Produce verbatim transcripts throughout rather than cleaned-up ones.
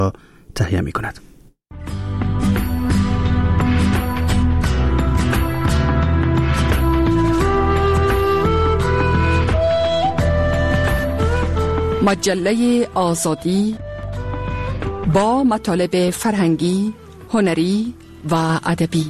تهیه می کند. مجله آزادی با مطالب فرهنگی، هنری و ادبی.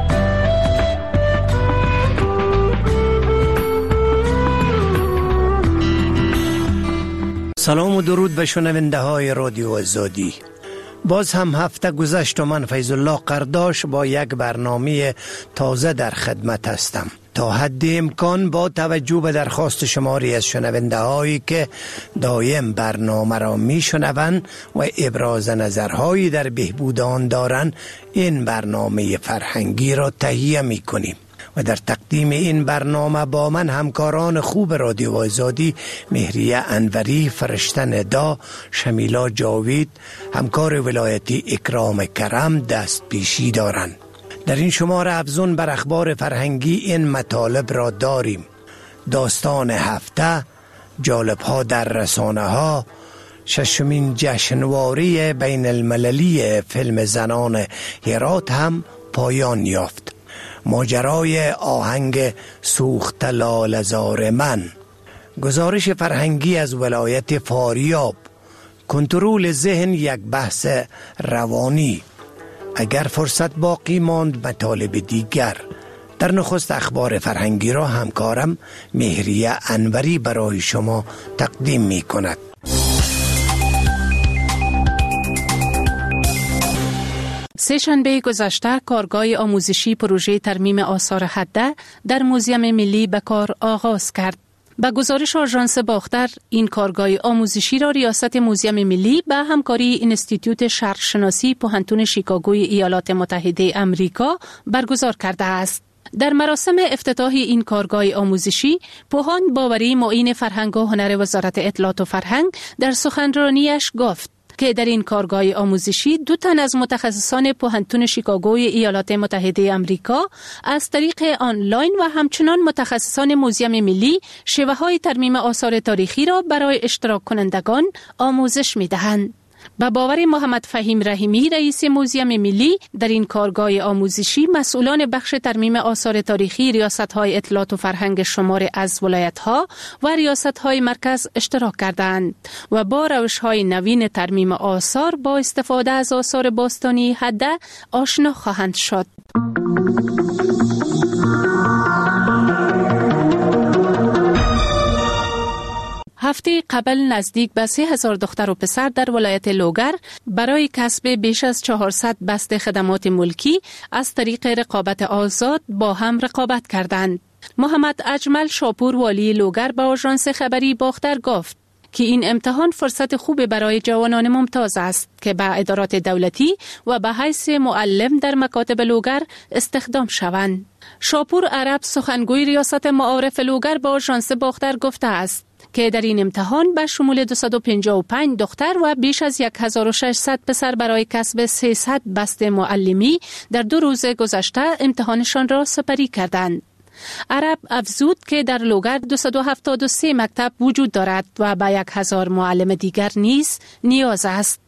سلام و درود به شنونده های رادیو آزادی. باز هم هفته گذشت و من فیض الله قرداش با یک برنامه تازه در خدمت هستم. تا حد امکان با توجه به درخواست شماری از شنونده هایی که دایم برنامه را می شنوند و ابراز نظرهایی در بهبود آن دارند، این برنامه فرهنگی را تهیه می کنیم و در تقدیم این برنامه با من همکاران خوب رادیو آزادی مهریه انوری، فرشته ندا، شمیلا جاوید، همکار ولایتی اکرام کرم دست پیشی دارند. در این شماره افزون بر اخبار فرهنگی این مطالب را داریم: داستان هفته، جالب‌ها در رسانه ها، ششمین جشنواره بین المللی فیلم زنان هرات هم پایان یافت، ماجرای آهنگ سوخت لاله زار من، گزارش فرهنگی از ولایت فاریاب، کنترل ذهن یک بحث روانی، اگر فرصت باقی ماند مطالب دیگر. در نخست اخبار فرهنگی را همکارم مهریه انوری برای شما تقدیم می کند. سه شنبه گذشته کارگاه آموزشی پروژه ترمیم آثار حده در موزیم ملی به کار آغاز کرد. به گزارش آژانس باختر، این کارگاه آموزشی را ریاست موزیم ملی به همکاری انستیتوت شرقشناسی پوهنتون شیکاگوی ایالات متحده امریکا برگزار کرده است. در مراسم افتتاح این کارگاه آموزشی، پوهان باوری معین فرهنگ و هنر وزارت اطلاعات و فرهنگ در سخنرانیش گفت که در این کارگاه آموزشی دو تن از متخصصان پوهنتون شیکاگوی ایالات متحده امریکا از طریق آنلاین و همچنان متخصصان موزیم ملی شیوه‌های ترمیم آثار تاریخی را برای اشتراک کنندگان آموزش می‌دهند. با باور محمد فهیم رحیمی، رئیس موزیم ملی، در این کارگاه آموزشی مسئولان بخش ترمیم آثار تاریخی ریاست‌های اطلاعات و فرهنگ شمار از ولایت‌ها و ریاست‌های مرکز اشتراک کردند و با روش‌های نوین ترمیم آثار با استفاده از آثار باستانی حده آشنا خواهند شد. هفته قبل نزدیک به سه هزار دختر و پسر در ولایت لوگر برای کسب بیش از چهارصد بسته خدمات ملکی از طریق رقابت آزاد با هم رقابت کردند. محمد اجمل شاپور والی لوگر با آژانس خبری باختر گفت که این امتحان فرصت خوب برای جوانان ممتاز است که به ادارات دولتی و به حیث معلم در مکاتب لوگر استخدام شوند. شاپور عرب سخنگوی ریاست معارف لوگر با آژانس باختر گفته است که در این امتحان به شمول دویست و پنجاه و پنج دختر و بیش از هزار و ششصد پسر برای کسب سیصد بسته معلمی در دو روز گذشته امتحانشان را سپری کردند. عرب افزود که در لوگر دویست و هفتاد و سه مکتب وجود دارد و به یک هزار معلم دیگر نیز نیاز است.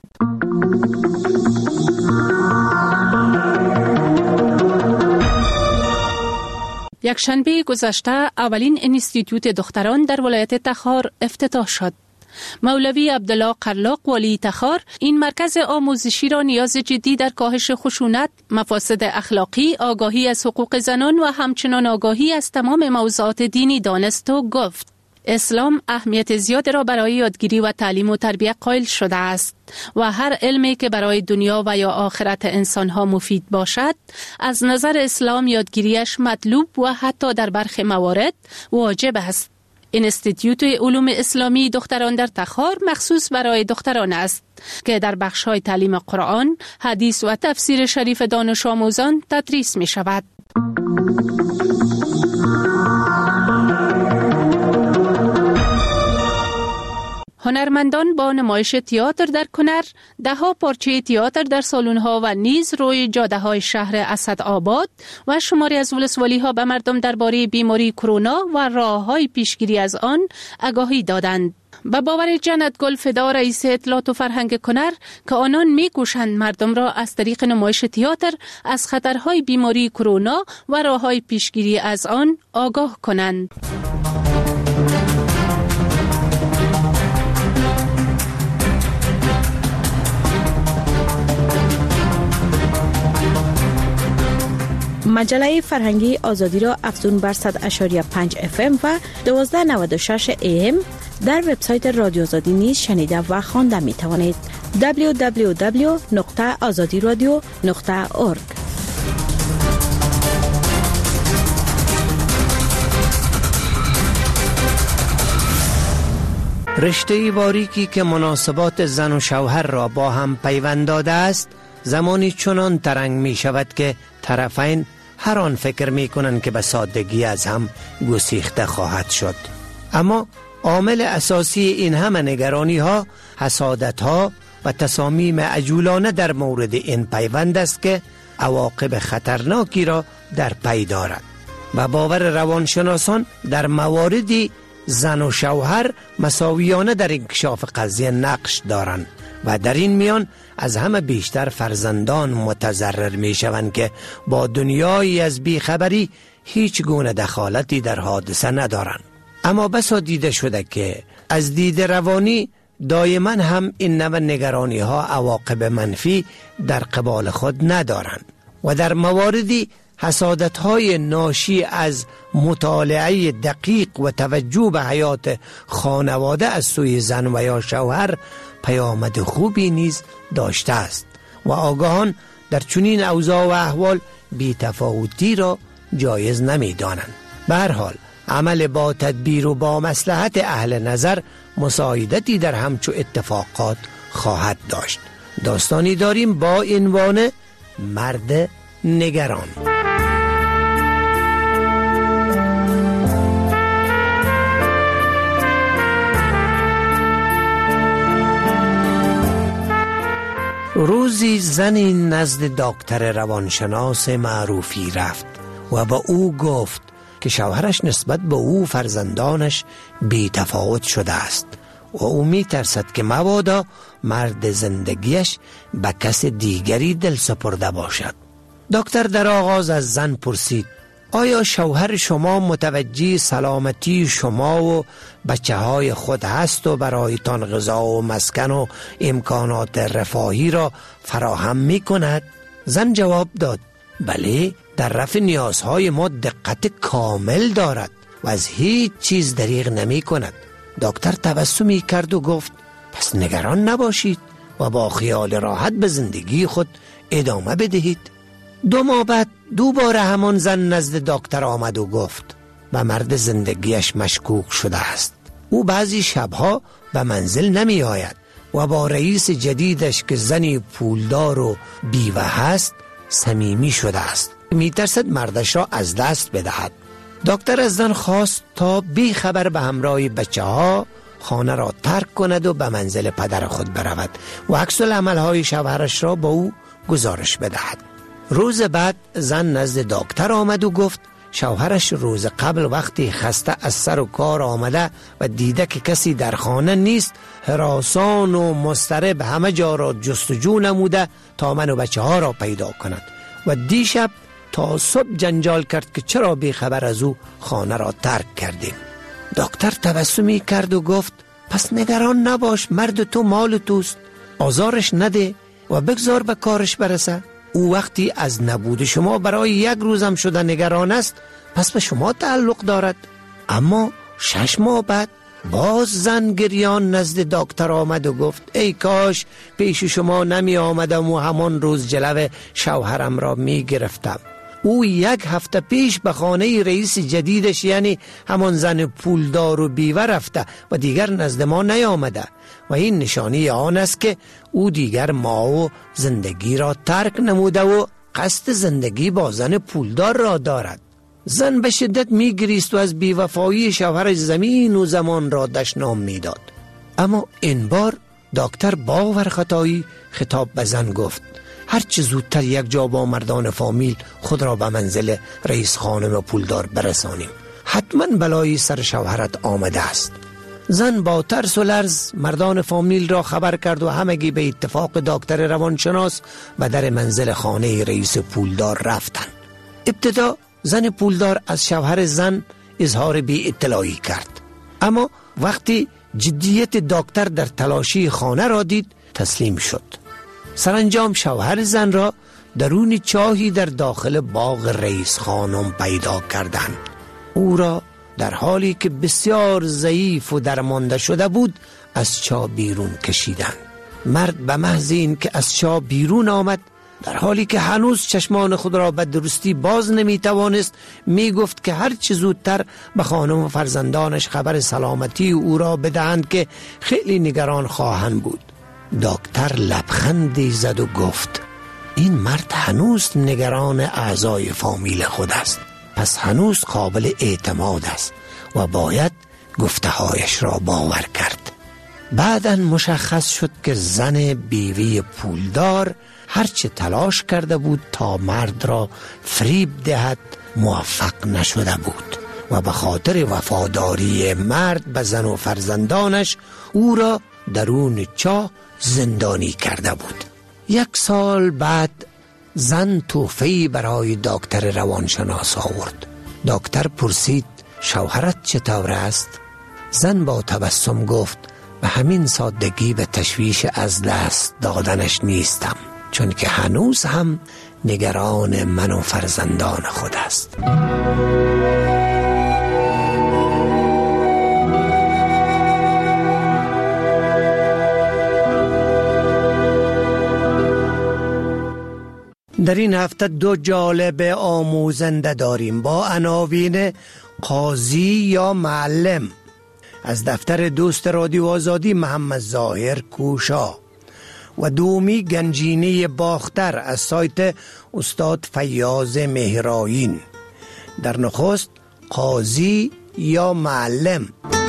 یک شنبه گذشته اولین انستیتوت دختران در ولایت تخار افتتاح شد. مولوی عبدالله قرلاق والی تخار این مرکز آموزشی را نیاز جدی در کاهش خشونت، مفاسد اخلاقی، آگاهی از حقوق زنان و همچنان آگاهی از تمام موضوعات دینی دانست و گفت اسلام اهمیت زیاد را برای یادگیری و تعلیم و تربیت قائل شده است و هر علمی که برای دنیا و یا آخرت انسانها مفید باشد از نظر اسلام یادگیریش مطلوب و حتی در برخی موارد واجب است. انستیتوت علوم اسلامی دختران در تخار مخصوص برای دختران است که در بخش‌های تعلیم قرآن، حدیث و تفسیر شریف دانش آموزان تدریس می شود. هنرمندان با نمایش تئاتر در کنر، ده ها پارچه تئاتر در سالن‌ها و نیز روی جاده‌های شهر اسدآباد و شماری از ولسوالی‌ها به مردم درباره بیماری کرونا و راه‌های پیشگیری از آن آگاهی دادند. به باور جنت گل فدا رئیس اطلاعات و فرهنگ کنر که آنان می‌کوشند مردم را از طریق نمایش تئاتر از خطرهای بیماری کرونا و راه‌های پیشگیری از آن آگاه کنند. مجله فرهنگی آزادی را افزون بر صد اشاری پنج اف ام و دوازده نود و شش ای ام در وبسایت رادیو آزادی نیز شنیده و خوانده می توانید. دبلیو دبلیو دبلیو نقطه آزادی رادیو نقطه اورگ. رشته باریکی که مناسبات زن و شوهر را با هم پیوند داده است زمانی چنان ترنگ می شود که طرفین هر آن فکر می کنند که به سادگی از هم گسیخته خواهد شد. اما عامل اساسی این همه نگرانی ها، حسادت ها و تصامیم عجولانه در مورد این پیوند است که عواقب خطرناکی را در پی دارد. و باور روانشناسان در مواردی زن و شوهر مساویانه در انکشاف قضیه نقش دارند و در این میان از همه بیشتر فرزندان متضرر می شوند که با دنیایی از بیخبری هیچ گونه دخالتی در حادثه ندارند. اما بسا دیده شده که از دید روانی دائما هم این نوع نگرانی ها عواقب منفی در قبال خود ندارند و در مواردی حسادت های ناشی از مطالعه دقیق و توجه به حیات خانواده از سوی زن و یا شوهر پیامد خوبی نیز داشته است و آگاهان در چنین اوضاع و احوال بی تفاوتی را جایز نمی دانند. به هر حال عمل با تدبیر و با مصلحت اهل نظر مساعدتی در همچو اتفاقات خواهد داشت. داستانی داریم با عنوان مرد نگران. روزی زنی نزد دکتر روانشناس معروفی رفت و با او گفت که شوهرش نسبت به او فرزندانش بی تفاوت شده است و او می ترسد که مبادا مرد زندگیش به کس دیگری دل سپرده باشد. دکتر در آغاز از زن پرسید آیا شوهر شما متوجه سلامتی شما و بچه های خود هست و برایتان غذا و مسکن و امکانات رفاهی را فراهم می کند؟ زن جواب داد بله، در رفع نیازهای ما دقت کامل دارد و از هیچ چیز دریغ نمی کند. دکتر تبسمی کرد و گفت پس نگران نباشید و با خیال راحت به زندگی خود ادامه بدهید. دو ماه بعد دوباره همان زن نزد دکتر آمد و گفت به مرد زندگیش مشکوک شده است. او بعضی شبها به منزل نمی آید و با رئیس جدیدش که زنی پولدار و بیوه هست صمیمی شده است. می ترسد مردش را از دست بدهد. دکتر از زن خواست تا بی خبر به همراه بچه ها خانه را ترک کند و به منزل پدر خود برود و عکس العملهای شوهرش را با او گزارش بدهد. روز بعد زن نزد دکتر آمد و گفت شوهرش روز قبل وقتی خسته از سر و کار آمده و دیده که کسی در خانه نیست هراسان و مضطرب همه جا را جستجو نموده تا من و بچه ها را پیدا کند و دیشب تا صبح جنجال کرد که چرا بی خبر از او خانه را ترک کردیم. دکتر تبسمی کرد و گفت پس نگران نباش، مرد تو مال توست، آزارش نده و بگذار به کارش برسه. او وقتی از نبود شما برای یک روزم شده نگران است پس به شما تعلق دارد. اما شش ماه بعد باز زن گریان نزد دکتر آمد و گفت ای کاش پیش شما نمی آمدم و همان روز جلو شوهرم را می گرفتم. او یک هفته پیش به خانه رئیس جدیدش یعنی همان زن پولدار و بیوه رفته و دیگر نزد ما نیامده و این نشانی آن است که او دیگر ما و زندگی را ترک نموده و قصد زندگی با زن پولدار را دارد. زن به شدت می گریست و از بیوفایی شوهرش زمین و زمان را دشنام می داد. اما این بار دکتر باور خطایی خطاب به زن گفت هر چه زودتر یک جا با مردان فامیل خود را به منزل رئیس خانم پولدار برسانیم. حتما بلایی سر شوهرت آمده است. زن با ترس و لرز مردان فامیل را خبر کرد و همگی به اتفاق دکتر روانشناس و در منزل خانه رئیس پولدار رفتند. ابتدا زن پولدار از شوهر زن اظهار بی اطلاعی کرد، اما وقتی جدیت دکتر در تلاشی خانه را دید تسلیم شد. سرانجام شوهر زن را درون چاهی در داخل باغ رئیس خانم پیدا کردند. او را در حالی که بسیار ضعیف و درمانده شده بود از چاه بیرون کشیدند. مرد به محض این که از چاه بیرون آمد، در حالی که هنوز چشمان خود را به درستی باز نمی توانست، می گفت که هر چه زودتر به خانم و فرزندانش خبر سلامتی او را بدهند که خیلی نگران خواهند بود. دکتر لبخندی زد و گفت این مرد هنوز نگران اعضای فامیل خود است، پس هنوز قابل اعتماد است و باید گفته‌هایش را باور کرد. بعداً مشخص شد که زن بیوی پولدار هرچه تلاش کرده بود تا مرد را فریب دهد موفق نشده بود و به خاطر وفاداری مرد به زن و فرزندانش او را درون چاه زندانی کرده بود. یک سال بعد زن توفه‌ای برای دکتر روانشناس آورد. دکتر پرسید شوهرت چطور است؟ زن با تبسم گفت به همین سادگی به تشویش از دست دادنش نیستم، چون که هنوز هم نگران من و فرزندان خود است. در این هفته دو جالب آموزنده داریم با عناوین قاضی یا معلم از دفتر دوست رادیو آزادی محمد ظاهر کوشا و دومی گنجینه باختر از سایت استاد فیاض مهرائین. در نخست قاضی یا معلم.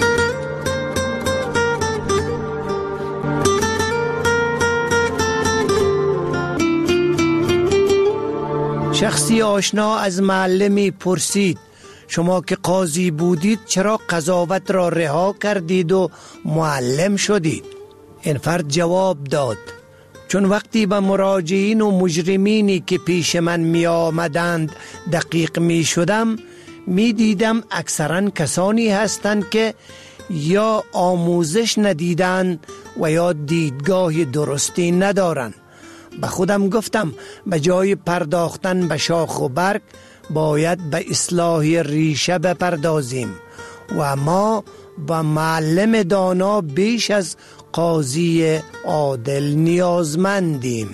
شخصی آشنا از معلمی پرسید شما که قاضی بودید چرا قضاوت را رها کردید و معلم شدید؟ این فرد جواب داد چون وقتی به مراجعین و مجرمینی که پیش من می آمدند دقیق می شدم می دیدم اکثرا کسانی هستند که یا آموزش ندیدند و یا دیدگاه درستی ندارند. به خودم گفتم به جای پرداختن به شاخ و برگ باید به اصلاح ریشه بپردازیم و ما با معلم دانا بیش از قاضی عادل نیازمندیم.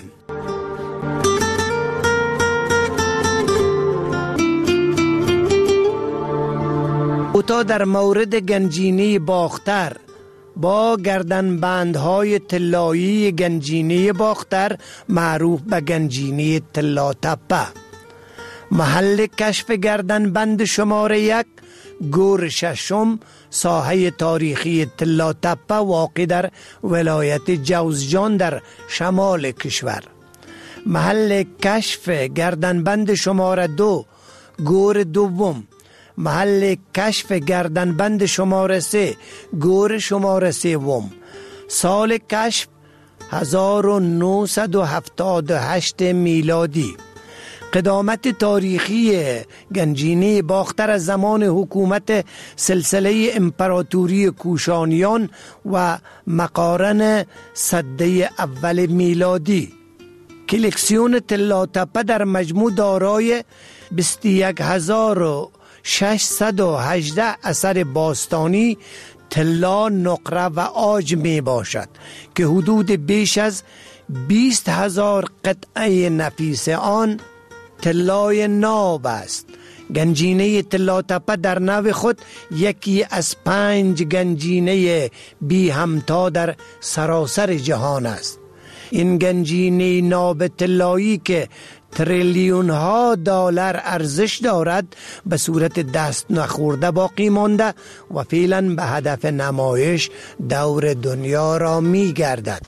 او تا در مورد گنجینه باختر با گردنبندهای طلایی گنجینه باختر معروف به گنجینه طلا تپه، محل کشف گردنبند شماره یک گور ششم ساحه تاریخی طلا تپه واقع در ولایت جوزجان در شمال کشور، محل کشف گردنبند شماره دو گور دوم، محل کشف گردنبند شماره سه گور شماره سوم، سال کشف هزار و نهصد و هفتاد و هشت میلادی. قدامت تاریخی گنجینه باختر از زمان حکومت سلسله امپراتوری کوشانیان و مقارن سده اول میلادی. کلکسیون طلا تپه در مجموع دارای بیست و یک هزار و ششصد و هجده اثر باستانی طلا، نقره و عاج می باشد که حدود بیش از بیست هزار قطعه نفیس آن طلای ناب است. گنجینه طلا تپه در نوع خود یکی از پنج گنجینه بی همتا در سراسر جهان است. این گنجینه ناب طلایی که تریلیون ها دلار ارزش دارد به صورت دست نخورده باقی مانده و فعلا به هدف نمایش دور دنیا را می گردد.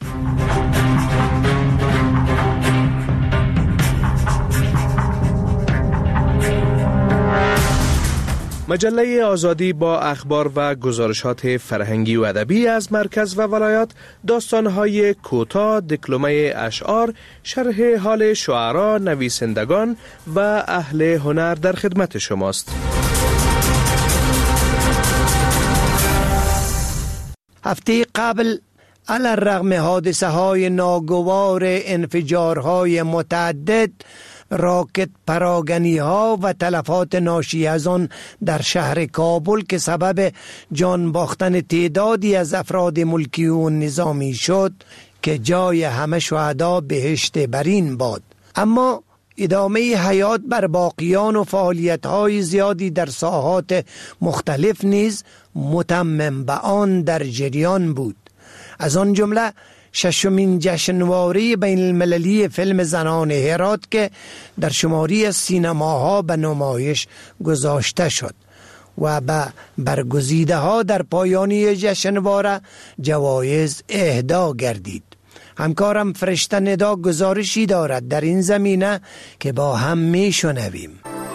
مجله آزادی با اخبار و گزارشات فرهنگی و ادبی از مرکز و ولایات، داستان‌های کوتاه، دکلمه اشعار، شرح حال شعرا، نویسندگان و اهل هنر در خدمت شماست. هفته قبل علی الرغم حادثه های ناگوار انفجارهای متعدد، راکت پراگنی ها و تلفات ناشی از آن در شهر کابل که سبب جان باختن تعدادی از افراد ملکی و نظامی شد که جای همه شهدا بهشت برین باد، اما ادامه حیات بر باقیان و فعالیت های زیادی در ساحات مختلف نیز متمم به آن در جریان بود. از آن جمله ششمین جشنواره بین المللی فیلم زنان هرات که در شماری از سینماها به نمایش گذاشته شد و به برگزیده ها در پایانی جشنواره جوایز اهدا گردید. همکارم فرشته ندا گزارشی دارد در این زمینه که با هم می شنویم.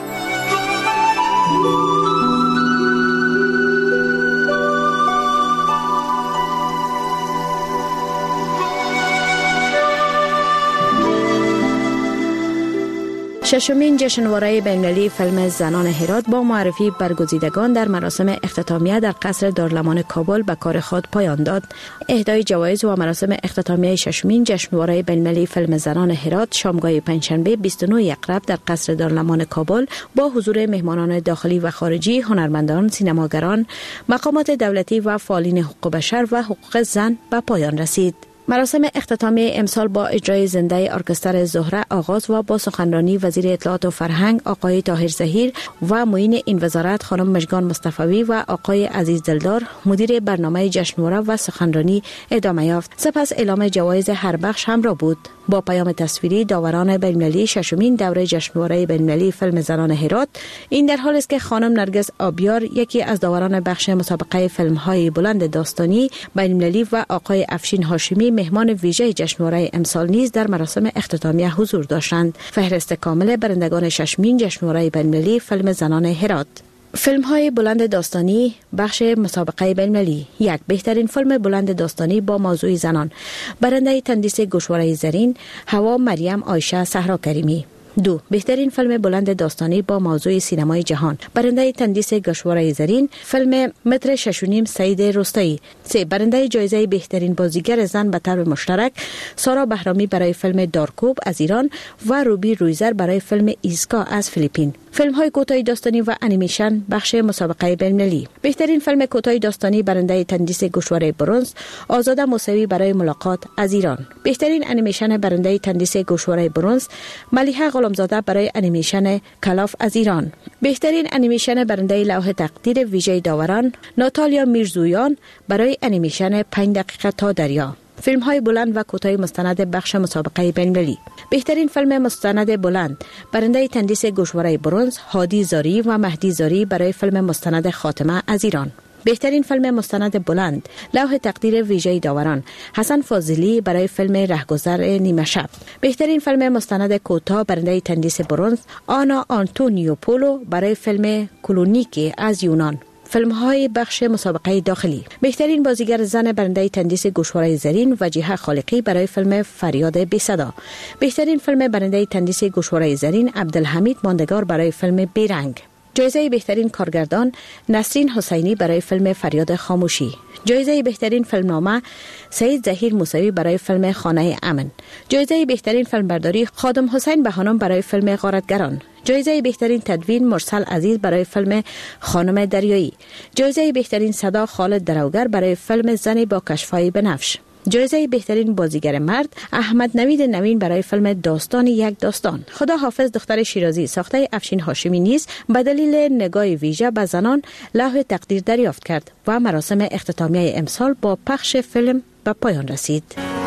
ششمین جشنواره بین‌المللی فیلم زنان هرات با معرفی برگزیدگان در مراسم اختتامیه در قصر دارالمان کابل به کار خود پایان داد. اهدای جوایز و مراسم اختتامیه ششمین جشنواره بین‌المللی فیلم زنان هرات شامگاه پنجشنبه بیست و نه اقرب در قصر دارالمان کابل با حضور مهمانان داخلی و خارجی، هنرمندان، سینماگران، مقامات دولتی و فعالین حقوق بشر و حقوق زن به پایان رسید. مراسم اختتامیه امسال با اجرای زنده ارکستر زهره آغاز و با سخنرانی وزیر اطلاعات و فرهنگ آقای طاهر ظهیر و معین این وزارت خانم مژگان مصطفی و آقای عزیز دلدار مدیر برنامه جشنواره و سخنرانی ادامه یافت. سپس اعلام جوایز هر بخش همراه بود. با پیام تصویری داوران بین‌المللی ششمین دوره جشنواره بین‌المللی فیلم زنان هرات، این در حالی است که خانم نرگس آبیار یکی از داوران بخش مسابقه فیلم‌های بلند داستانی بین‌المللی و آقای افشین هاشمی مهمان ویژه جشنواره امسال نیز در مراسم اختتامیه حضور داشتند. فهرست کامل برندگان ششمین جشنواره بین‌المللی فیلم زنان هرات: فیلم های بلند داستانی بخش مسابقه بین‌المللی. یک، بهترین فیلم بلند داستانی با موضوع زنان، برنده تندیس گوشواره زرین هوا مریم عایشه صحرا کریمی. دو، بهترین فیلم بلند داستانی با موضوع سینمای جهان، برنده تندیس گوشواره زرین فیلم متر شش و نیم سعید رستایی. سه، برنده جایزه بهترین بازیگر زن به طور مشترک سارا بهرامی برای فیلم دارکوب از ایران و روبی رویزر برای فیلم ایسکا از فیلیپین. فیلم های کوتاه داستانی و انیمیشن بخش مسابقه بین‌المللی. بهترین فیلم کوتاه داستانی برنده تندیس گوشواره برنز آزاده موسوی برای ملاقات از ایران. بهترین انیمیشن برنده تندیس گوشواره برنز ملیحه غلامزاده برای انیمیشن کلاف از ایران. بهترین انیمیشن برنده لوح تقدیر ویژه داوران ناتالیا میرزویان برای انیمیشن پنج دقیقه تا دریا. فیلم های بلند و کوتاه مستند بخش مسابقه بین‌المللی. بهترین فیلم مستند بلند برنده تندیس گوشواره برنز هادی زاری و مهدی زاری برای فیلم مستند خاتمه از ایران. بهترین فیلم مستند بلند لوح تقدیر ویژه داوران حسن فاضلی برای فیلم رهگذر نیمه شب. بهترین فیلم مستند کوتاه برنده تندیس برنز آنا آنتونیوپولو برای فیلم کلونیکی از یونان. فیلم های بخش مسابقه داخلی. بهترین بازیگر زن برنده تندیس گوشواره زرین وجیحه خالقی برای فیلم فریاد بی صدا. بهترین فیلم برنده تندیس گوشواره زرین عبدالحمید ماندگار برای فیلم بیرنگ. جایزه بهترین کارگردان نسرین حسینی برای فیلم فریاد خاموشی. جایزه بهترین فیلمنامه سید ظهیر موسوی برای فیلم خانه امن. جایزه بهترین فیلمبرداری خادم حسین بهانم برای فیلم غارتگران. جایزه بهترین تدوین مرسل عزیز برای فیلم خانم دریایی. جایزه بهترین صدا خالد دروگر برای فیلم زن با کشفای بنفش. جایزه بهترین بازیگر مرد احمد نوید نوین برای فیلم داستان یک داستان. خدا حافظ دختر شیرازی ساخته افشین هاشمی نیز به دلیل نگاه ویژه به زنان لوح تقدیر دریافت کرد و مراسم اختتامیه امسال با پخش فیلم به پایان رسید.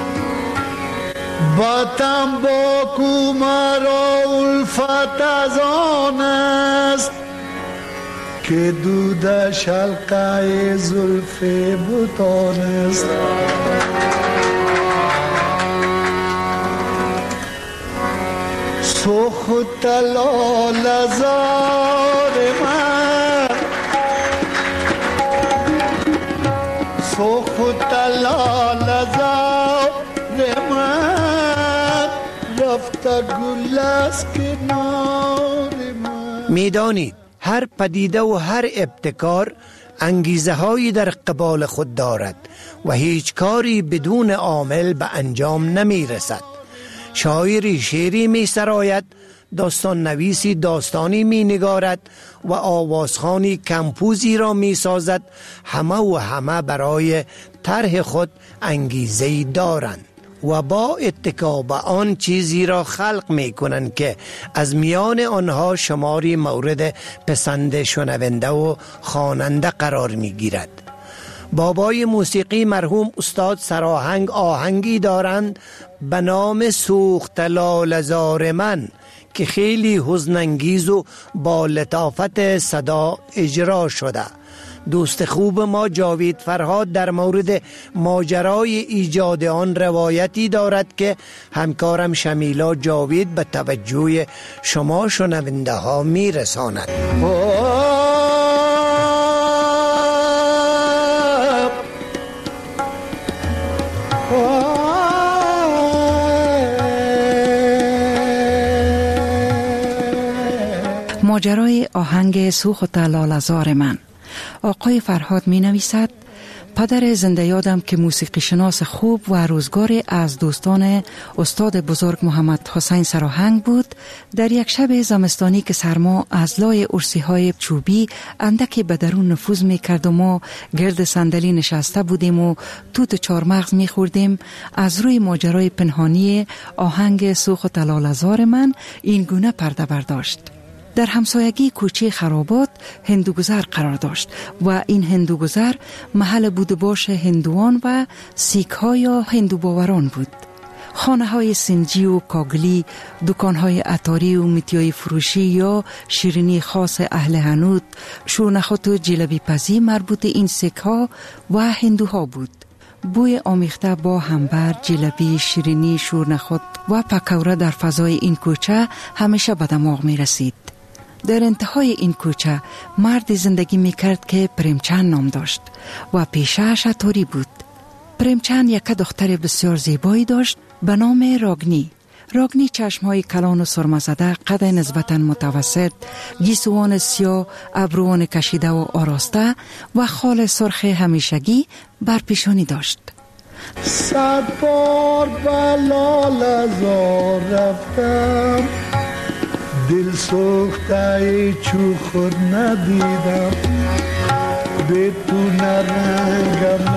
باتم با کومارا الفت از آن است که دودش حلقه زلف بتان است. سخت طلا لزار من رفته گل از کنار من. میدانید هر پدیده و هر ابتکار انگیزه هایی در قبال خود دارد و هیچ کاری بدون عامل به انجام نمی رسد. شاعری شعری می سراید، داستان نویسی داستانی می نگارد و آوازخانی کمپوزی را می سازد. همه و همه برای طرح خود انگیزه‌ای دارند و با اتکا به آن چیزی را خلق می کنند که از میان آنها شماری مورد پسند شنونده و خواننده قرار می گیرد. بابای موسیقی مرحوم استاد سراهنگ آهنگی دارند به نام سوخت لاله زار من که خیلی حزن انگیز و با لطافت صدا اجرا شده. دوست خوب ما جاوید فرهاد در مورد ماجرای ایجاد آن روایتی دارد که همکارم شمیلا جاوید به توجه شما شنونده ها می رساند. ماجرای آهنگ سوخت لاله زار من. آقای فرهاد می نویسد: پدر زنده یادم که موسیقی شناس خوب و روزگاری از دوستان استاد بزرگ محمد حسین سراهنگ بود، در یک شب زمستانی که سرما از لای ارسی های چوبی اندکی به درون نفوذ می کرد و ما گرد صندلی نشسته بودیم و توت چارمغز می خوردیم، از روی ماجرای پنهانی آهنگ سوخت لاله زار من این گونه پرده برداشت. در همسایگی کوچه خرابات هندوگذر قرار داشت و این هندوگذر محل بود باش هندوان و سیک ها یا هندو باوران بود. خانه های سنجی و کاگلی، دکان های عطاری و میتیای فروشی یا شیرینی خاص اهل هنود، شورنخوت و جلبی پزی مربوط این سیک ها و هندوها بود. بوی آمیخته با همبر، جلبی، شیرینی، شورنخوت و پکوره در فضای این کوچه همیشه به دماغ می رسید. در انتهای این کوچه مردی زندگی می کرد که پرمچند نام داشت و پیشه‌اش عطاری بود. پرمچند یک دختر بسیار زیبایی داشت به نام راگنی. راگنی چشمهای کلان و سرمزده، قد نسبتاً متوسط، گیسوان سیاه، ابروان کشیده و آراسته و خال سرخ همیشگی بر پیشانی داشت. صد بار به لاله زار رفتم، دل سوخته چو خود ندیدم، بدون رنگم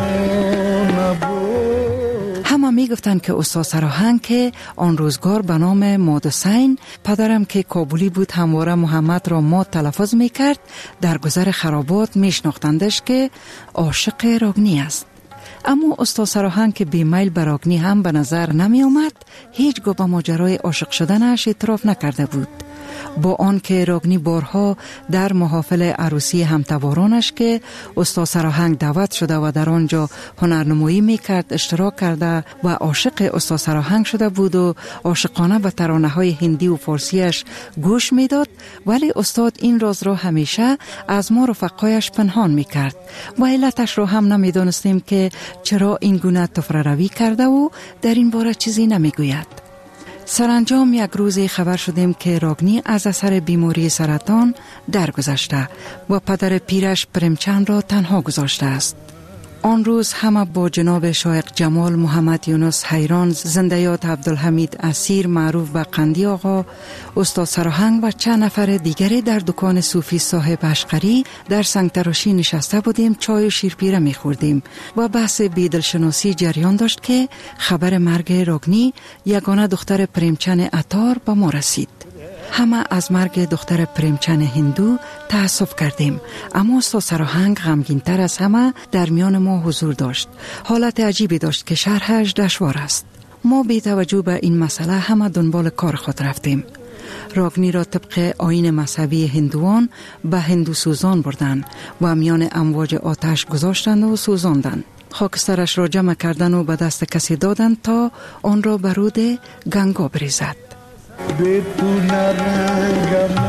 نبود. همه می گفتند که استاد سراهنگ که آن روزگار به نام مادحسین، پدرم که کابلی بود همواره محمد را ماد تلفظ می کرد، در گذر خرابات می شناختندش که عاشق راگنی است. اما استاد سراهنگ که بیمیل به راگنی هم به نظر نمی آمد، هیچگاه به ماجرای عاشق شدنش اعتراف نکرده بود. با آن که راگنی بارها در محافل عروسی همتوارانش که استاد سراهنگ دعوت شده و در آنجا هنرنمایی میکرد اشتراک کرده و عاشق استاد سراهنگ شده بود و عاشقانه به ترانه‌های هندی و فارسیش گوش میداد، ولی استاد این راز را همیشه از ما رفقایش پنهان میکرد و علتش را هم نمیدانستیم که چرا این گونه طفره روی کرده و در این باره چیزی نمیگوید. سرانجام یک روزی خبر شدیم که راگنی از اثر بیماری سرطان درگذشته و پدر پیرش پرمچند را تنها گذاشته است. آن روز همه با جناب شایق جمال محمد یونس حیران، زنده یاد عبدالحمید اسیر معروف به قندی آقا، استاد سراهنگ و چند نفر دیگری در دکان صوفی صاحب اشقری در سنگ تراشی نشسته بودیم، چای و شیرپیره می خوردیم و بحث بیدلشناسی جریان داشت که خبر مرگ راگنی، یگانه دختر پرمچند عطار، به ما رسید. همه از مرگ دختر پرمچند هندو تأسف کردیم، اما استاد سراهنگ غمگین‌تر از همه در میان ما حضور داشت. حالت عجیبی داشت که شرحش دشوار است. ما بی توجه به این مسئله همه دنبال کار خود رفتیم. راگنی را طبق آیین مذهبی هندوان به هندو سوزان بردن و میان امواج آتش گذاشتند و سوزاندند. خاکسترش را جمع کردن و به دست کسی دادند تا آن را به رود گنگا بریزد. بدون رنگم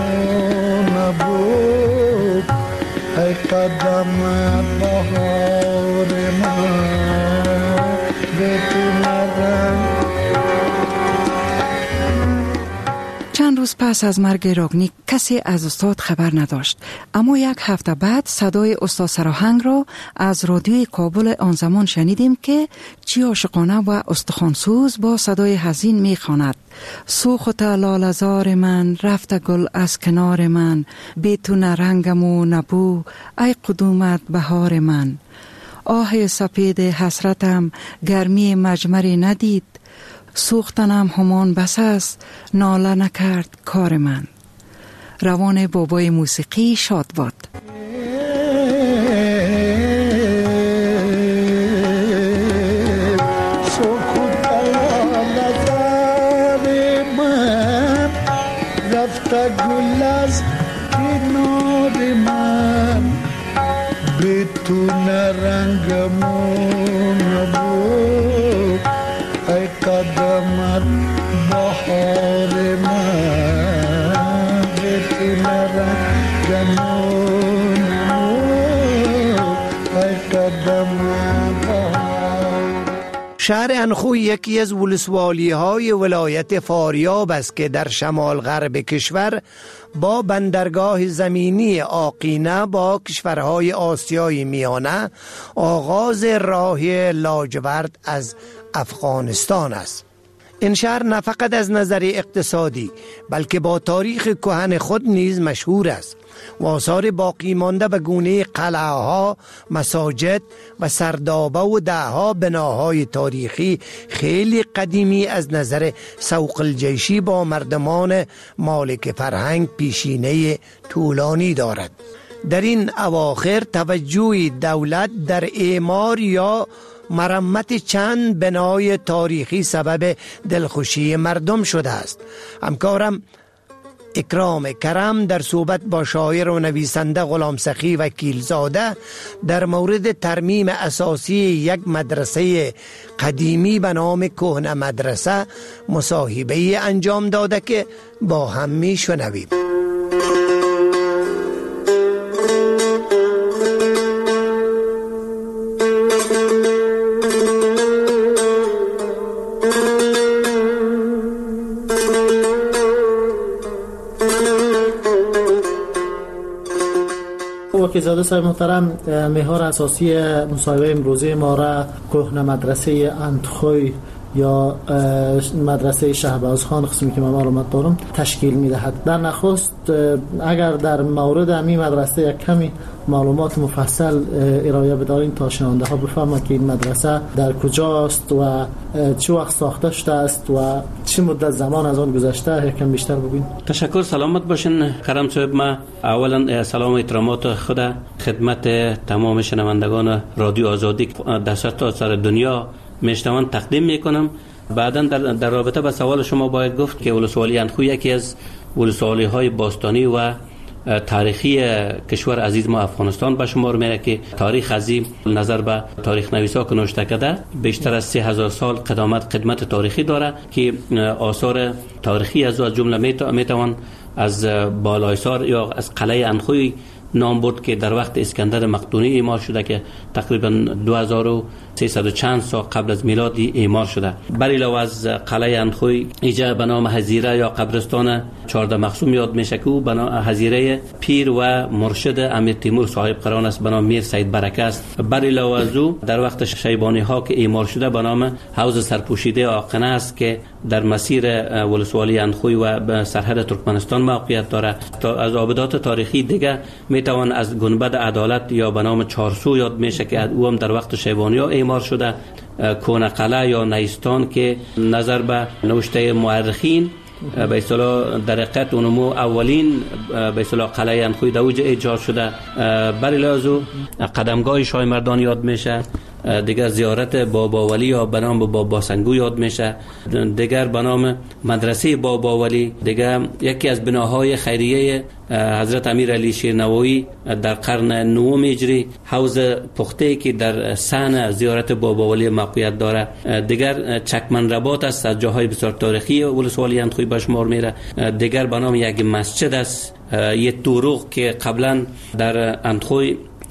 نبود، ای قدم بهار من، بدون رنگ چند روز پس از مرگ راگنیک کسی از استاد خبر نداشت، اما یک هفته بعد صدای استاد سراهنگ را از رادیوی کابل آن زمان شنیدیم که چی عاشقانه و استخوانسوز با صدای حزین میخواند: سوخت لاله‌زار من، رفت گل از کنار من، بی تو نه رنگم و نبو، ای قدومت بهار من. آه سپید حسرتم گرمی مجمری ندید، سوختنم همان بس است، ناله نکرد کار من. روان بابای موسیقی شاد باد. گل از کنار من، به تو نرنگمون نبود، ای قدمت بهار من، به تو نرنگمون نبود، ای قدمت بهار. شهر انخوی یکی از ولسوالی های ولایت فاریاب است که در شمال غرب کشور با بندرگاه زمینی آقینه با کشورهای آسیای میانه آغاز راه لاجورد از افغانستان است. این شهر نه فقط از نظر اقتصادی بلکه با تاریخ کهن خود نیز مشهور است و آثار باقی مانده به گونه قلعه ها، مساجد و سردابه و دهها بناهای تاریخی خیلی قدیمی از نظر سوق الجیشی با مردمان مالک فرهنگ پیشینه طولانی دارد. در این اواخر توجه دولت در اعمار یا مرمت چند بنای تاریخی سبب دلخوشی مردم شده است. همکارم اکرام کرم در صحبت با شاعر و نویسنده غلام سخی وکیلزاده در مورد ترمیم اساسی یک مدرسه قدیمی به نام کهنه مدرسه مصاحبه انجام داده که با هم می شنویم. وکیلزاده صاحب محترم، محور اساسی مصاحبه امروزی ما را کهنه مدرسه اندخوی یا مدرسه شهباز خان قسمی که من معلومات دارم تشکیل میدهد. در نخست اگر در مورد همین مدرسه یک کمی معلومات مفصل ارائه بدارین تا شنونده ها بفهمند که این مدرسه در کجاست و چه وقت ساخته شده است و چه مدت زمان از آن گذشته، یکم بیشتر بگوین. تشکر، سلامت باشین کرم صاحب. ما اولا سلام و احترامات خود خدمت تمام شنوندگان رادیو آزادی در سرتاسر دنیا میشنوند تقدیم میکنم. بعدا در, در رابطه با سوال شما باید گفت که ولسوالی اندخوی یکی از ولسوالی های باستانی و تاریخی کشور عزیز ما افغانستان به شمار میره که تاریخ عظیم نظر به تاریخ نویسا که نوشته کرده بیشتر از سه هزار سال قدامت خدمت تاریخی داره که آثار تاریخی از از جمله میتوان از بالایسار یا از قلعه اندخوی نام برد که در وقت اسکندر مقدونی اعمار شده که تقریبا دو هزار و سیصد و چند سال قبل از میلاد اعمار شده. بر علاوه از قلعه اندخوی ایجا به نام حظیره یا قبرستان چهارده مقسوم یاد میشه که به نام حظیره پیر و مرشد امیر تیمور صاحب قران است به نام میر سید برکه است. بر علاوه از او در وقت شیبانی ها که اعمار شده به نام حوض سرپوشیده آقنه است که در مسیر ولسوالی اندخوی و سرحد ترکمنستان موقعیت داره. تا از آبادات تاریخی دیگه میتوان از گنبد عدالت یا به نام چارسو یاد میشه که او هم در وقت شیبانی ها اعمار شده. کهنه قلعه یا نیستان که نظر به نوشته مورخین به اصطلاح در حقیقت اونمو اولین به اصطلاح قلعه اندخوی در اوج ایجاد شده. بر علاوه قدمگاه شاه مردان یاد میشه. دیگر زیارت بابا ولی یا به نام بابا سنگو یاد میشه. دیگر به نام مدرسه بابا ولی، دیگر یکی از بناهای خیریه حضرت امیر علی شیرنوایی در قرن نهم هجری حوض پخته که در سن زیارت بابا ولی موقعیت داره. دیگر چکمن رباط است از جاهای بسیار تاریخی ولسوالی اندخوی به شمار میره. دیگر به نام یک مسجد است، یک طرق که قبلا در اندخوی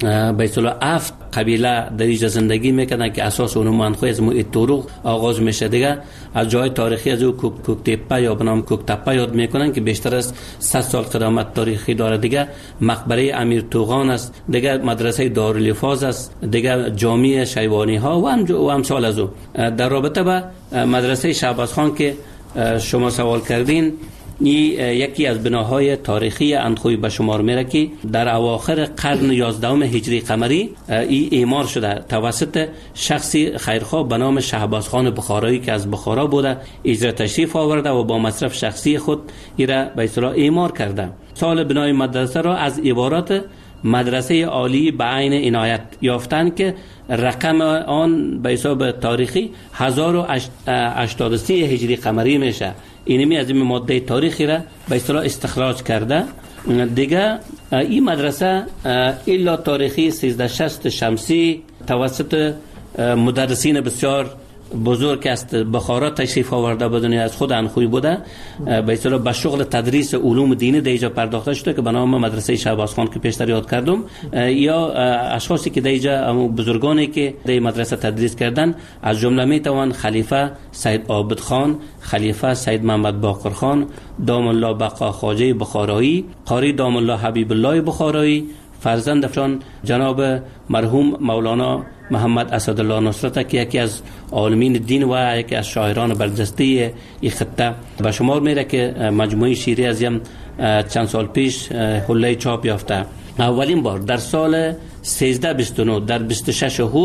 به اصطلاح افت قبیله در اینجا زندگی میکنن که اساس اونم اندخوی از مو توروق آغاز میشه. دیگه از جای تاریخی از او کوکتپه یا بنام کوکتپه یاد میکنن که بیشتر از صد سال قدامت تاریخی داره. دیگه مقبره امیر توغان است، دیگه مدرسه دارالحفاظ است، دیگه جامع شیبانی ها و هم و امثال از او. در رابطه با مدرسه شهباز خان که شما سوال کردین، این یکی از بناهای تاریخی اندخوی به شمار میره که در اواخر قرن یازدهم هجری قمری این اعمار شده توسط شخصی خیرخواه به نام شهباز خان بخارایی که از بخارا بوده، اجرا تشریف آورده و با مصرف شخصی خود این را به اصطلاح اعمار کرده. سال بنای مدرسه را از عبارات مدرسه عالی به عین عنایت یافتند که رقم آن به حساب تاریخی هزار و هشتاد و سه هجری قمری میشه. اینمی از این ماده تاریخی را به اصطلاح استخراج کرده. دیگه این مدرسه الا تاریخی سیزده شصت شمسی توسط مدرسین بسیار بزرگ است بخارا تشریف آورده بدون از خود اندخوی بوده، به اصطلاح به شغل تدریس علوم دینی در اینجا پرداخته شده که به نام مدرسه شهباز خان که پیشتر یاد کردم. یا اشخاصی که در اینجا بزرگانی که در مدرسه تدریس کردن از جمله میتوان خلیفه سید عابد خان، خلیفه سید محمد باقر خان، دام الله بقا خواجه بخارایی، قاری دام الله حبیب الله بخارایی، فرزندشان جناب مرحوم مولانا محمد اسدالله نصرت که یکی از عالمین دین و یکی از شاعران برجسته این خطه به شمار میره که مجموعه شیری از یم چند سال پیش حله چاپ یافته. اولین بار در سال سیزده بیست و نه در بیست و شش هود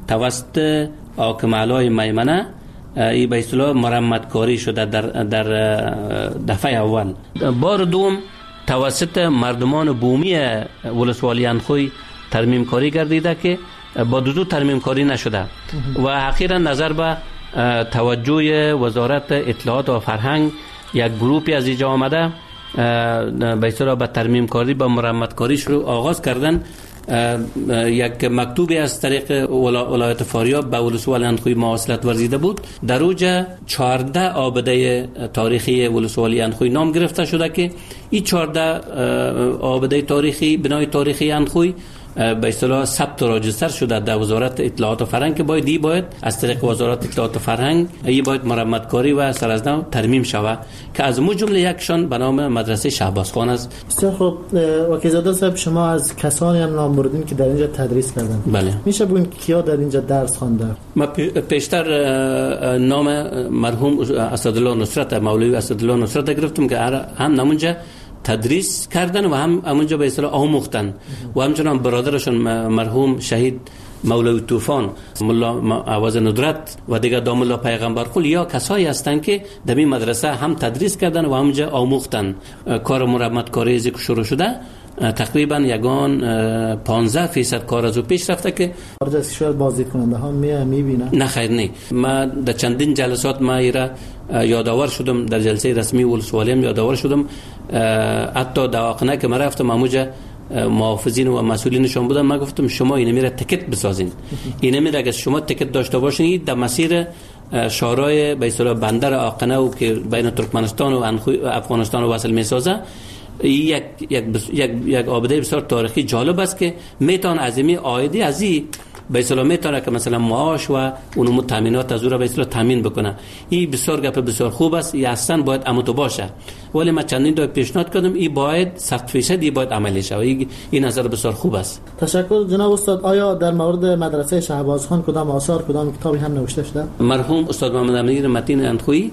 توسط حاکم علای میمنه این به اصطلاح مرمت کاری شده در در دفعه اول. بار دوم توسط مردمان بومی ولسوالی اندخوی ترمیم کاری گردیده که با دو ترمیم کاری نشده و اخیرا نظر به توجه وزارت اطلاعات و فرهنگ یک گروپی از اینجا آمده به اصطلاح به ترمیم کاری با مرمت کاریش رو آغاز کردن. یک مکتوبی از طریق ولایت فاریاب به ولسوالی اندخوی مواصلت ورزیده بود. در اوج چهارده آبده تاریخی ولسوالی اندخوی نام گرفته شده که این چهارده آبده تاریخی بنای تاریخی اندخوی به اصطلاح ثبت و راجستر شده در وزارت اطلاعات و فرهنگ که باید ای باید از طریق وزارت اطلاعات و فرهنگ ای باید مرمت کاری و سر از نو ترمیم شود که از مو جمله یکشان به نام مدرسه شهباز خان است. بسیار خوب. وکیل‌زاده صاحب، شما از کسانی هم نام بردین که در اینجا تدریس کردن. بله. میشه بگین کیا در اینجا درس خوانده؟ ما پیشتر نام مرحوم اسدالله نصرت مولوی اسدالله نصرت گرفتم که هم نمونجا تدریس کردن و هم همونجا به اصطلاح آموختن و همچنان برادرشون مرحوم شهید مولوی طوفان ملا عوض ندرت و دیگه دام الله پیغمبر قل یا کسایی هستند که در این مدرسه هم تدریس کردن و همونجا آموختن. کار مرمت کاری ذکر شروع شده، تقریبا یگان پانزده فیصد کار از او پیش رفته که خارج از کشور بازدید کننده ها میبینن. نه خیر نه. ما در چندین جلسات ما ایرا یادآور شدم، در جلسه رسمی ولسوالی هم یادآور شدم. حتی دواخانه که ما رفتم همونجا محافظین و مسئولینشون بودن، ما گفتم شما اینو میره تکت بسازین، اینو میره اگه شما تکت داشته باشین در مسیر شارای به اصطلاح بندر آقنه و که بین ترکمنستان و افغانستان وصل میسازه، یک یک یک یک آبده بسیار تاریخی جالب است که میتونه عظیمی عایدی از این به اصطلاح میتونه که مثلا معاش و اونم تامینات از او را به اصطلاح تامین بکنه. این بسیار گپ بسیار خوب است، این اصلا باید امتو باشه، ولی من چندین دفعه پیشنهاد کردم این باید صد فیصد این باید عملی شه. این این نظر بسیار خوب است. تشکر جناب استاد. آیا در مورد مدرسه شهباز خان کدام آثار کدام کتابی هم نوشته شده؟ مرحوم استاد محمد امیر متین اندخویی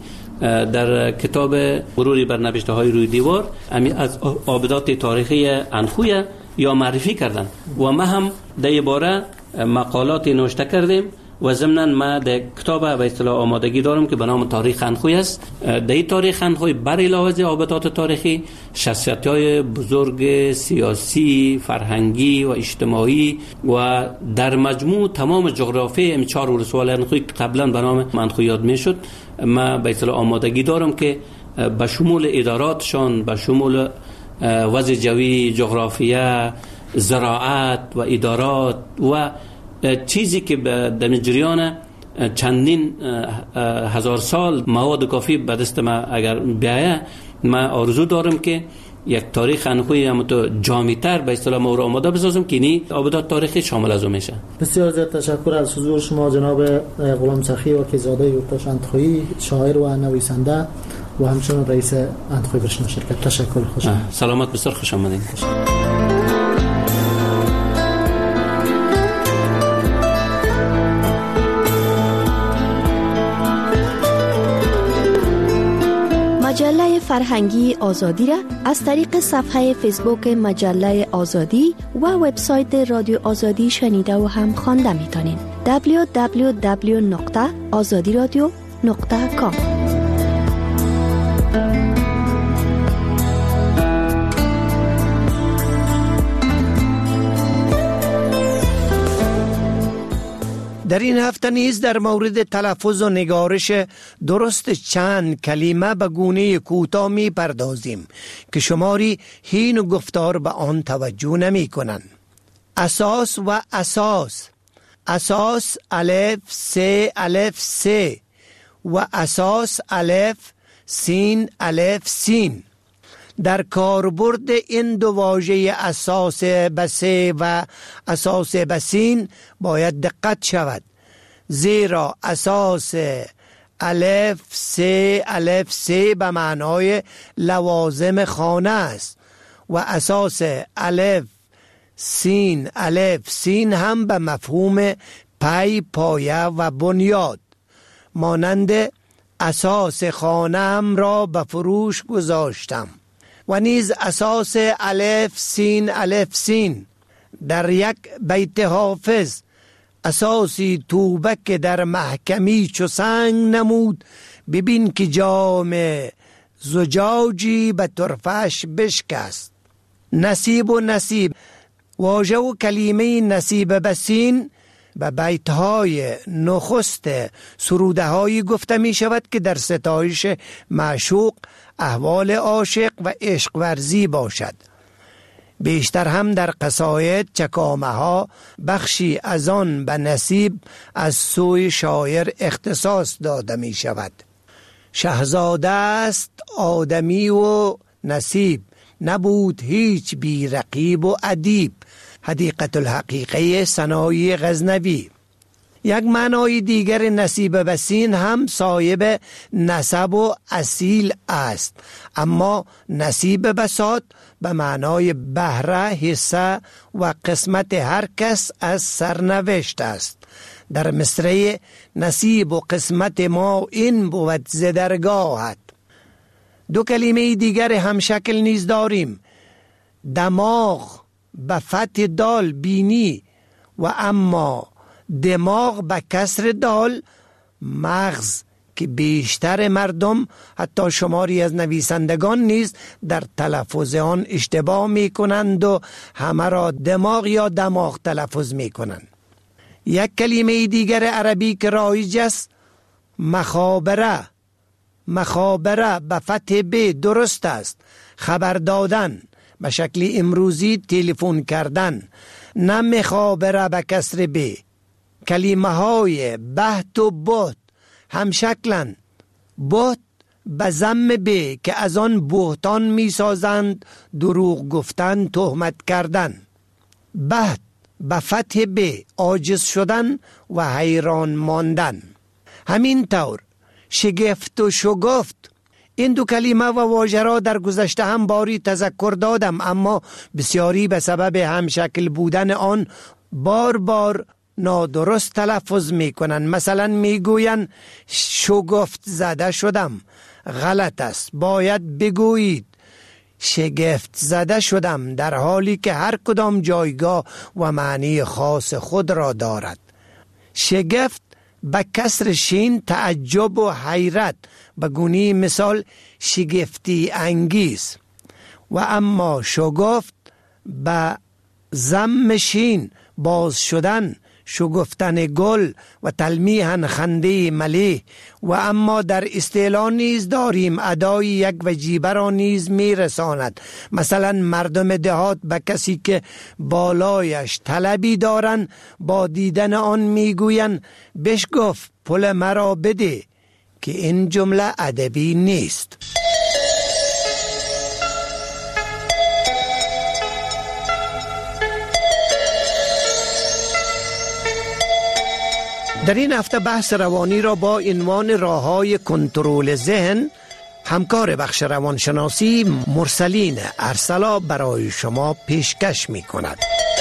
در کتاب مروری بر نوشته های روی دیوار از آبدات تاریخی اندخوی یا معرفی کردن و ما هم در باره مقالاتی نوشته کردیم و ضمناً ما در کتاب به اصطلاح آمادگی دارم که به نام تاریخ اندخوی است. در این تاریخ اندخوی بر علاوه از آبدات تاریخی شخصیت‌های بزرگ سیاسی، فرهنگی و اجتماعی و در مجموع تمام جغرافی این چهار ولسوالی اندخوی قبلا به نام اندخوی یاد میشد ما به اصطلاح آمادگی دارم که به شمول اداراتشان، به شمول وضع جوی، جغرافیه، زراعت و ادارات و چیزی که در جریان چندین هزار سال مواد کافی به دست ما اگر بیایه، ما آرزو دارم که یک تاریخ انخوی هم تو جامع‌تر به اصطلاح ما رو آماده بسازم که نی آبادات تاریخی شامل از اون میشه. بسیار زیاد تشکر از حضور شما جناب غلام سخی و کیزاده یورتاش اندخویی، شاعر و نویسنده و همچنین رئیس اندخوی برشنا شرکت. تشکر. خوش آمدید. سلامت، بسیار خوش آمدید. مجله فرهنگی آزادی را از طریق صفحه فیسبوک مجله آزادی و وبسایت رادیو آزادی شنیده و هم خوانده میتونین. دبلیو دبلیو دبلیو نقطه آزادی رادیو نقطه کام. در این هفته نیز در مورد تلفظ و نگارش درست چند کلمه به گونه کوتاه می پردازیم که شماری هین و گفتار به آن توجه نمی کنند. اساس و اساس، اساس الف سه الف سه و اساس الف سین الف سین. در کاربرد این دو واژه اساس بسه و اساس بسین باید دقت شود، زیرا اساس الف سه الف سه به معنای لوازم خانه است و اساس الف سین الف سین هم به مفهوم پی، پایه و بنیاد. مانند اساس خانه‌ام را به فروش گذاشتم و نیز اساس الف سین الف سین. در یک بیت حافظ اساسی توبه که در محکمی چو سنگ نمود، ببین که جام زجاجی به طرفش بشکست. نصیب و نصیب، واژه و کلمه نصیب بسین به بیتهای نخست سروده هایی گفته می شود که در ستایش معشوق، احوال عاشق و عشق ورزی باشد. بیشتر هم در قصاید چکامه ها بخشی از آن به نصیب از سوی شاعر اختصاص داده می شود. شهزاده است آدمی و نصیب، نبود هیچ بی رقیب و ادیب. حدیقه الحقیقه سنایی غزنوی. یک معنای دیگر نصیب بسین هم صاحب نسب و اصیل است، اما نصیب بساط به معنای بهره، حصه و قسمت هر کس از سرنوشت است. در مصرع نصیب و قسمت ما این بود ز درگاهت. دو کلمه دیگر هم شکل نیز داریم. دماغ به فتح دال بینی و اما دماغ به کسر دال مغز، که بیشتر مردم حتی شماری از نویسندگان نیز در تلفظ آن اشتباه می کنند و همه را دماغ یا دماغ تلفظ می کنند. یک کلمه دیگر عربی که رایج است مخابره. مخابره به فتح ب درست است. خبر دادن، به شکل امروزی تلفن کردن. نه مخابره به کسر ب. کلمه های بهت و بهت هم شکلن. بهت به ضم ب که از آن بهتان می سازند، دروغ گفتن، تهمت کردن. بهت به فتح ب عاجز شدن و حیران ماندن. همین طور شگفت و شگفت، این دو کلمه و واژه را در گذشته هم باری تذکر دادم، اما بسیاری به سبب هم شکل بودن آن بار بار نادرست تلفظ می کنند. مثلا می گویند شگفت زده شدم. غلط است، باید بگویید شگفت زده شدم، در حالی که هر کدام جایگاه و معنی خاص خود را دارد. شگفت به کسر شین تعجب و حیرت، به گونه مثال شگفتی انگیز. و اما شگفت به ضم شین باز شدن، شگفتن گل و تلمیحاً خنده ملیح. و اما در اصطلاح نیز داریم ادای یک وجیبه را نیز می رساند. مثلا مردم دهات به کسی که بالایش طلبی دارن با دیدن آن می گوین بش گفت پول مرا بده، که این جمله ادبی نیست. در این هفته بحث روانی را با عنوان راه‌های کنترل ذهن همکار بخش روانشناسی مرسلین ارسلا برای شما پیشکش می کند.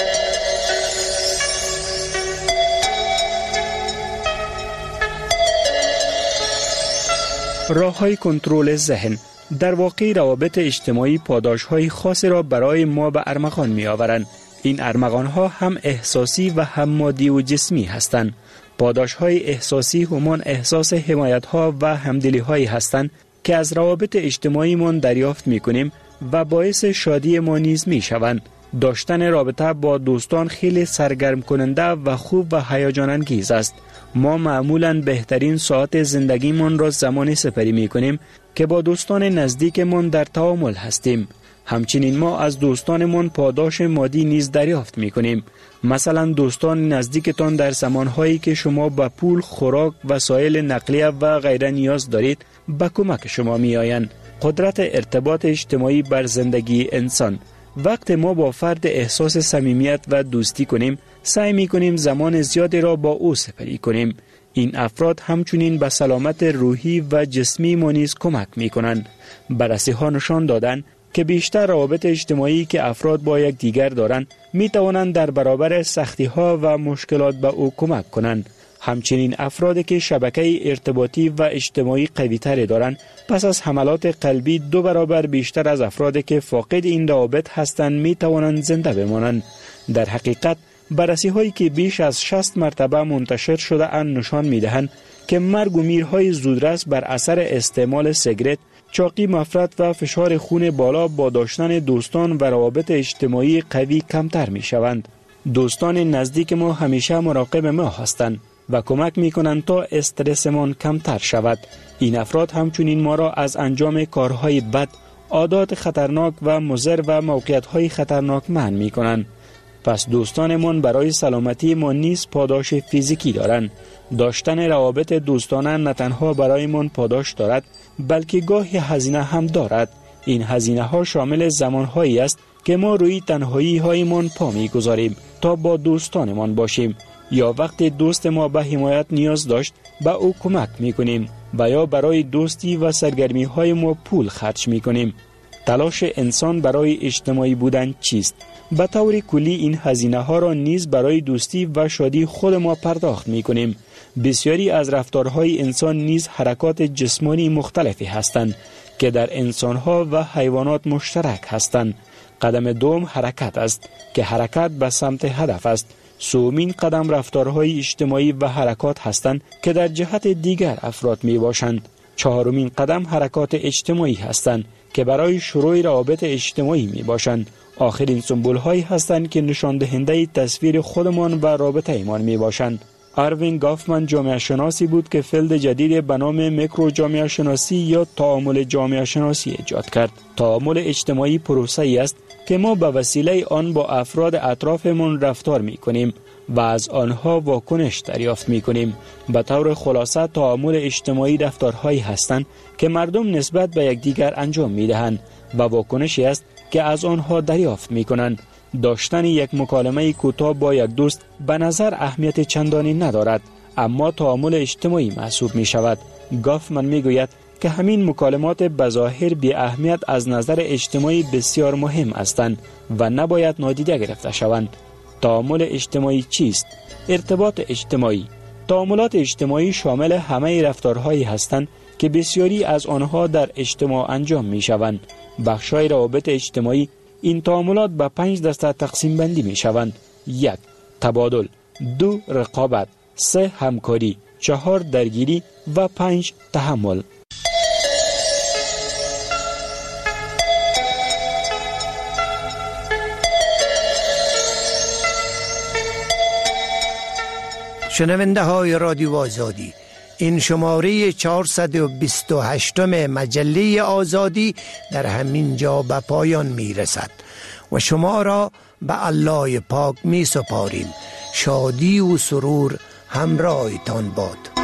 راه‌های کنترل ذهن در واقع روابط اجتماعی پاداش‌های خاصی را برای ما به ارمغان می‌آورند. این ارمغان‌ها هم احساسی و هم مادی و جسمی هستند. پاداش‌های احساسی همان احساس حمایت‌ها و همدلی‌هایی هستند که از روابط اجتماعی من دریافت می‌کنیم و باعث شادی ما نیز می‌شوند. داشتن رابطه با دوستان خیلی سرگرم کننده و خوب و هیجان انگیز است. ما معمولاً بهترین ساعت زندگیمان را زمانی سپری می‌کنیم که با دوستان نزدیکمان در تعامل هستیم. همچنین ما از دوستانمان پاداش مادی نیز دریافت می‌کنیم. مثلا دوستان نزدیکتان در زمانهایی که شما به پول، خوراک، وسایل نقلیه و غیره نیاز دارید به کمک شما می‌آیند. قدرت ارتباط اجتماعی بر زندگی انسان. وقت ما با فرد احساس صمیمیت و دوستی کنیم، سعی می‌کنیم زمان زیادی را با او سپری کنیم. این افراد همچنین به سلامت روحی و جسمی ما نیز کمک می‌کنند. بررسی‌ها نشان دادند که بیشتر روابط اجتماعی که افراد با یک دیگر دارند می‌توانند در برابر سختی‌ها و مشکلات به او کمک کنند. همچنین افرادی که شبکه ارتباطی و اجتماعی قوی‌تری دارند پس از حملات قلبی دو برابر بیشتر از افرادی که فاقد این روابط هستند می‌توانند زنده بمانند. در حقیقت بررسی‌هایی که بیش از شصت مرتبه منتشر شده اند نشان می‌دهند که مرگ و میرهای زودرس بر اثر استعمال سیگرت، چاقی مفرط و فشار خون بالا با داشتن دوستان و روابط اجتماعی قوی کمتر می‌شوند. دوستان نزدیک ما همیشه مراقب ما هستند و کمک می‌کنند تا استرسمان کمتر شود. این افراد همچنین ما را از انجام کارهای بد، عادات خطرناک و مضر و موقعیت‌های خطرناک منع می‌کنند. پس دوستانمان برای سلامتی ما نیز پاداش فیزیکی دارند. داشتن روابط دوستانه نه تنها برای من پاداش دارد بلکه گاهی هزینه هم دارد. این هزینه ها شامل زمان هایی است که ما روی تنهایی هایمان پا می گذاریم تا با دوستانمان باشیم، یا وقتی دوست ما به حمایت نیاز داشت به او کمک می کنیم و یا برای دوستی و سرگرمی های ما پول خرج می کنیم. تلاش انسان برای اجتماعی بودن چیست؟ به طور کلی این هزینه ها را نیز برای دوستی و شادی خود ما پرداخت می کنیم. بسیاری از رفتارهای انسان نیز حرکات جسمانی مختلفی هستند که در انسانها و حیوانات مشترک هستند. قدم دوم حرکت است که حرکت به سمت هدف است. سومین قدم رفتارهای اجتماعی و حرکات هستند که در جهت دیگر افراد می باشند. چهارمین قدم حرکات اجتماعی هستند که برای شروع روابط اجتماعی می باشند. آخرین سمبول هایی هستند که نشان دهنده تصویر خودمان و رابطه ایمان می باشند. اروین گافمن جامعه شناسی بود که فیلد جدید به نام میکرو جامعه شناسی یا تعامل جامعه شناسی ایجاد کرد. تعامل اجتماعی پروسه ای است که ما به وسیله آن با افراد اطرافمان رفتار می کنیم و از آنها واکنش دریافت می کنیم. به طور خلاصه تعامل اجتماعی رفتارهایی هستند که مردم نسبت به یکدیگر انجام می دهند و واکنشی است که از آنها دریافت می کنند. داشتن یک مکالمه کوتاه با یک دوست به نظر اهمیت چندانی ندارد، اما تعامل اجتماعی محسوب می شود. گافمن می گوید که همین مکالمات بظاهر بی اهمیت از نظر اجتماعی بسیار مهم هستند و نباید نادیده گرفته شوند. تعامل اجتماعی چیست؟ ارتباط اجتماعی. تعاملات اجتماعی شامل همه رفتارهایی هستند که بسیاری از آنها در اجتماع انجام می شوند. بخشای روابط اجتماعی این تعاملات به پنج دسته تقسیم بندی می شوند. یک، تبادل. دو، رقابت. سه، همکاری. چهار، درگیری. و پنج، تحمل. شنونده های رادیو آزادی، این شماره چهارصد و بیست و هشت مجله آزادی در همین جا به پایان می رسد و شما را به الله پاک می سپاریم. شادی و سرور همراهتان باد.